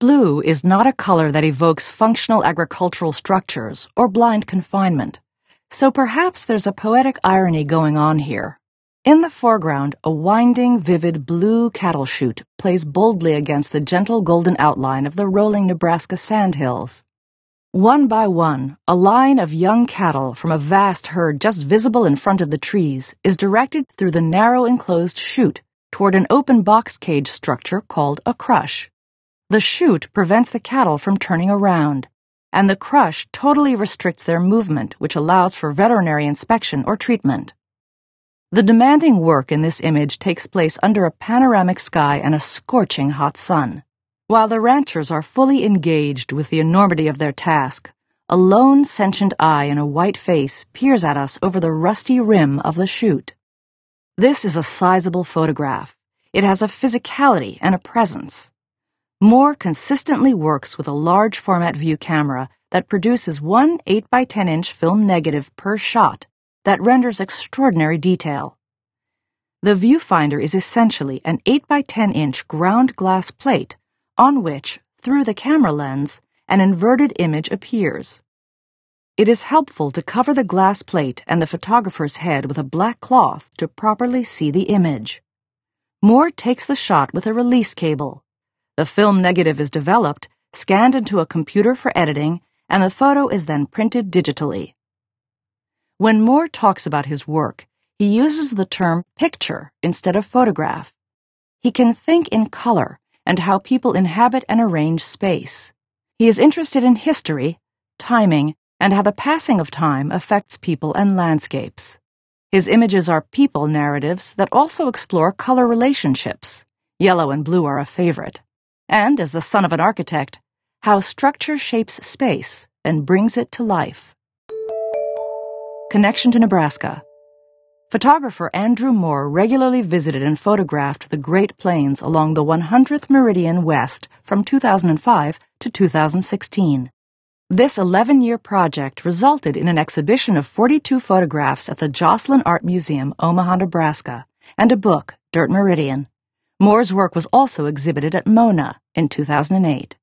Blue is not a color that evokes functional agricultural structures or blind confinement, so perhaps there's a poetic irony going on here. In the foreground, a winding, vivid blue cattle chute plays boldly against the gentle golden outline of the rolling Nebraska sandhills. One by one, a line of young cattle from a vast herd just visible in front of the trees is directed through the narrow enclosed chute toward an open box cage structure called a crush. The chute prevents the cattle from turning around, and the crush totally restricts their movement, which allows for veterinary inspection or treatment. The demanding work in this image takes place under a panoramic sky and a scorching hot sun. While the ranchers are fully engaged with the enormity of their task, a lone sentient eye in a white face peers at us over the rusty rim of the chute. This is a sizable photograph. It has a physicality and a presence. Moore consistently works with a large format view camera that produces one 8x10-inch film negative per shot that renders extraordinary detail. The viewfinder is essentially an 8x10-inch ground glass plate on which, through the camera lens, an inverted image appears. It is helpful to cover the glass plate and the photographer's head with a black cloth to properly see the image. Moore takes the shot with a release cable. The film negative is developed, scanned into a computer for editing, and the photo is then printed digitally. When Moore talks about his work, he uses the term picture instead of photograph. He can think in color and how people inhabit and arrange space. He is interested in history, timing, and how the passing of time affects people and landscapes. His images are people narratives that also explore color relationships. Yellow and blue are a favorite. And, as the son of an architect, how structure shapes space and brings it to life. Connection to Nebraska. Photographer Andrew Moore regularly visited and photographed the Great Plains along the 100th meridian west from 2005 to 2016. This 11-year project resulted in an exhibition of 42 photographs at the Joslyn Art Museum, Omaha, Nebraska, and a book, Dirt Meridian. Moore's work was also exhibited at MONA in 2008.